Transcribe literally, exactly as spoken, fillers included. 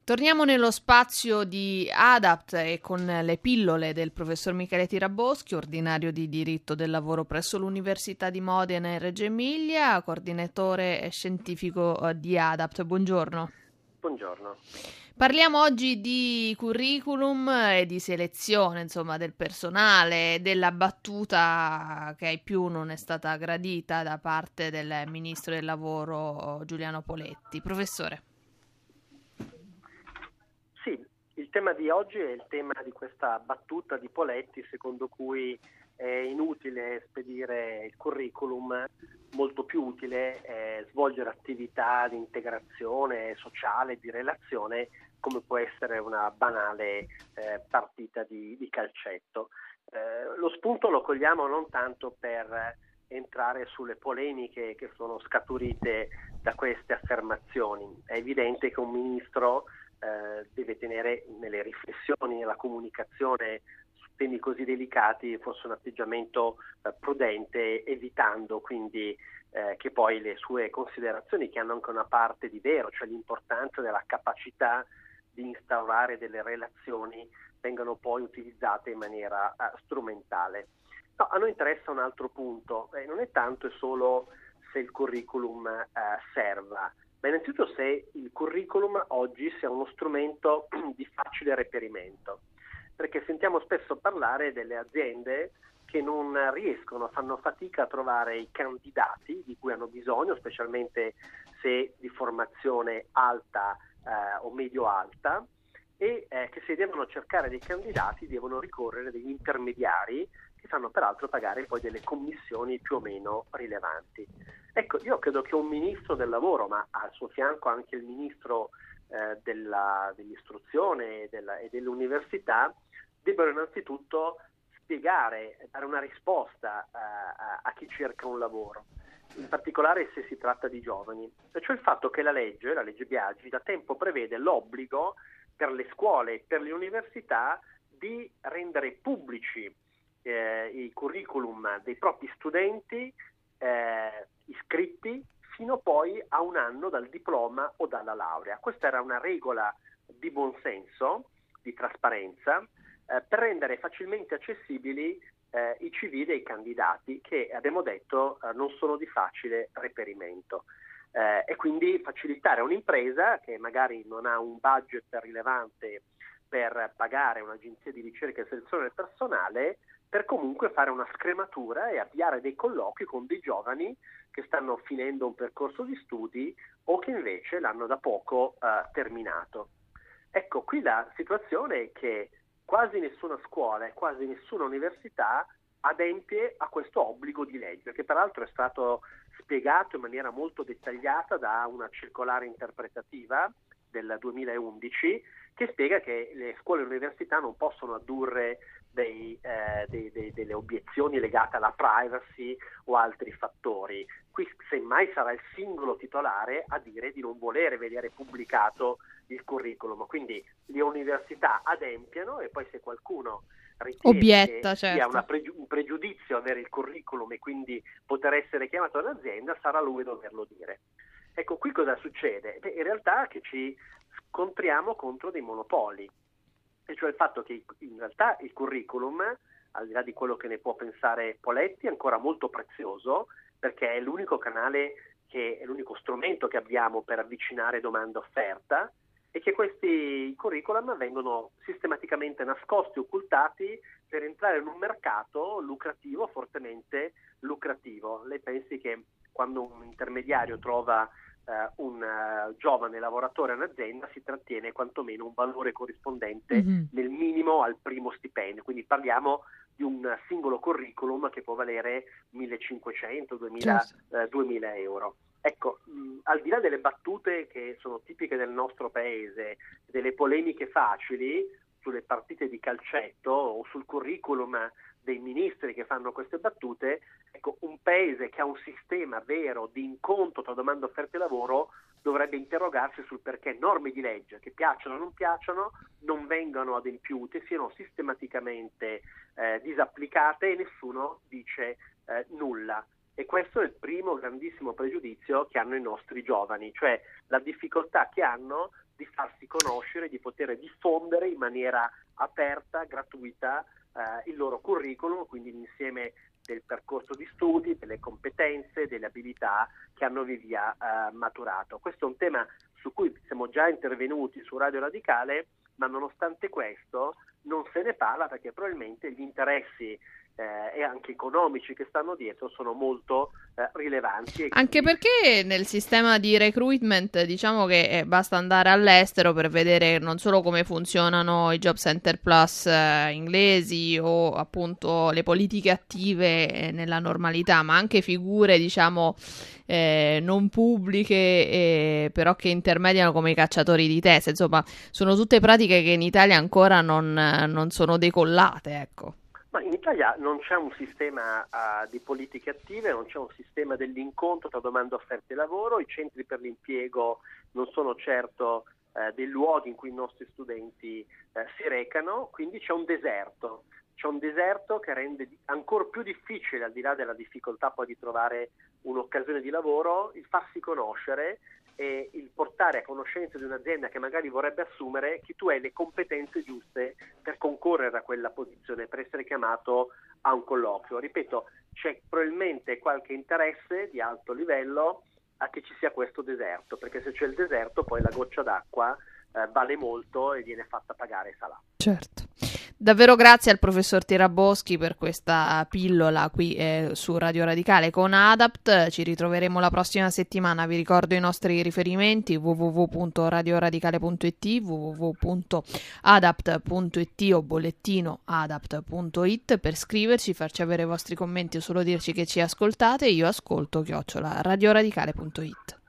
Torniamo nello spazio di ADAPT e con le pillole del professor Michele Tiraboschi, ordinario di diritto del lavoro presso l'Università di Modena e Reggio Emilia, coordinatore scientifico di ADAPT. Buongiorno. Buongiorno. Parliamo oggi di curriculum e di selezione, insomma, del personale, della battuta che ai più non è stata gradita da parte del ministro del lavoro Giuliano Poletti. Professore. Sì, il tema di oggi è il tema di questa battuta di Poletti secondo cui è inutile spedire il curriculum, molto più utile è svolgere attività di integrazione sociale, di relazione, come può essere una banale eh, partita di, di calcetto. Eh, lo spunto lo cogliamo non tanto per entrare sulle polemiche che sono scaturite da queste affermazioni. È evidente che un ministro Eh, deve tenere nelle riflessioni, nella comunicazione su temi così delicati forse un atteggiamento eh, prudente, evitando quindi eh, che poi le sue considerazioni, che hanno anche una parte di vero, cioè l'importanza della capacità di instaurare delle relazioni, vengano poi utilizzate in maniera eh, strumentale. No, a noi interessa un altro punto, eh, non è tanto e solo se il curriculum eh, serva, ma innanzitutto se il curriculum oggi sia uno strumento di facile reperimento, perché sentiamo spesso parlare delle aziende che non riescono, fanno fatica a trovare i candidati di cui hanno bisogno, specialmente se di formazione alta eh, o medio-alta, e eh, che se devono cercare dei candidati devono ricorrere degli intermediari che fanno peraltro pagare poi delle commissioni più o meno rilevanti. Ecco, io credo che un ministro del lavoro, ma al suo fianco anche il ministro eh, della, dell'istruzione e, della, e dell'università, debbano innanzitutto spiegare, dare una risposta eh, a, a chi cerca un lavoro, in particolare se si tratta di giovani. E cioè il fatto che la legge, la legge Biagi, da tempo prevede l'obbligo per le scuole e per le università di rendere pubblici eh, i curriculum dei propri studenti eh, iscritti fino poi a un anno dal diploma o dalla laurea. Questa era una regola di buonsenso, di trasparenza, eh, per rendere facilmente accessibili eh, i C V dei candidati che, abbiamo detto, eh, non sono di facile reperimento. Eh, e quindi facilitare a un'impresa che magari non ha un budget rilevante per pagare un'agenzia di ricerca e selezione del personale, per comunque fare una scrematura e avviare dei colloqui con dei giovani che stanno finendo un percorso di studi o che invece l'hanno da poco eh, terminato. Ecco, qui la situazione è che quasi nessuna scuola e quasi nessuna università adempie a questo obbligo di legge, che peraltro è stato spiegato in maniera molto dettagliata da una circolare interpretativa del duemilaundici che spiega che le scuole e le università non possono addurre dei, eh, dei, dei, delle obiezioni legate alla privacy o altri fattori. Qui semmai sarà il singolo titolare a dire di non volere vedere pubblicato il curriculum, quindi le università adempiano e poi se qualcuno ritiene Obietta, che certo. sia una pregiu- un pregiudizio avere il curriculum e quindi poter essere chiamato all'azienda, sarà lui a doverlo dire. Ecco, qui cosa succede? Beh, in realtà che ci scontriamo contro dei monopoli, e cioè il fatto che in realtà il curriculum, al di là di quello che ne può pensare Poletti, è ancora molto prezioso perché è l'unico canale, che è l'unico strumento che abbiamo per avvicinare domanda e offerta, e che questi curriculum vengono sistematicamente nascosti, occultati per entrare in un mercato lucrativo, fortemente lucrativo. Lei pensi che quando un intermediario trova Uh, un uh, giovane lavoratore in azienda si trattiene quantomeno un valore corrispondente mm-hmm. nel minimo al primo stipendio, quindi parliamo di un singolo curriculum che può valere millecinquecento, duemila, certo. uh, duemila euro. Ecco, mh, al di là delle battute che sono tipiche del nostro paese, delle polemiche facili sulle partite di calcetto o sul curriculum dei ministri che fanno queste battute, ecco, un paese che ha un sistema vero di incontro tra domanda e offerta di lavoro dovrebbe interrogarsi sul perché norme di legge che piacciono o non piacciono non vengano adempiute, siano sistematicamente eh, disapplicate e nessuno dice eh, nulla. E questo è il primo grandissimo pregiudizio che hanno i nostri giovani, cioè la difficoltà che hanno di farsi conoscere, di poter diffondere in maniera aperta, gratuita eh, il loro curriculum, quindi l'insieme del percorso di studi, delle competenze, delle abilità che hanno via via eh, maturato. Questo è un tema su cui siamo già intervenuti su Radio Radicale, ma nonostante questo non se ne parla perché probabilmente gli interessi eh, e anche economici che stanno dietro sono molto eh, rilevanti. E anche quindi... perché nel sistema di recruitment diciamo che eh, basta andare all'estero per vedere non solo come funzionano i Job Center Plus eh, inglesi o appunto le politiche attive eh, nella normalità, ma anche figure diciamo eh, non pubbliche eh, però che intermediano come i cacciatori di teste. Insomma, sono tutte pratiche che in Italia ancora non, non sono decollate, ecco. Ma in Italia non c'è un sistema uh, di politiche attive, non c'è un sistema dell'incontro tra domanda e offerta di lavoro, i centri per l'impiego non sono certo uh, dei luoghi in cui i nostri studenti uh, si recano, quindi c'è un deserto. C'è un deserto che rende ancora più difficile, al di là della difficoltà poi di trovare un'occasione di lavoro, il farsi conoscere e il portare a conoscenza di un'azienda che magari vorrebbe assumere che tu hai le competenze giuste per concorrere a quella posizione, per essere chiamato a un colloquio. Ripeto, c'è probabilmente qualche interesse di alto livello a che ci sia questo deserto, perché se c'è il deserto poi la goccia d'acqua eh, vale molto e viene fatta pagare salà. Certo. Davvero grazie al professor Tiraboschi per questa pillola qui eh, su Radio Radicale con Adapt. Ci ritroveremo la prossima settimana. Vi ricordo i nostri riferimenti: w w w punto radio radicale punto i t, w w w punto adapt punto i t o bollettino adapt punto i t per scriverci, farci avere i vostri commenti o solo dirci che ci ascoltate. Io ascolto chiocciola radioradicale punto i t.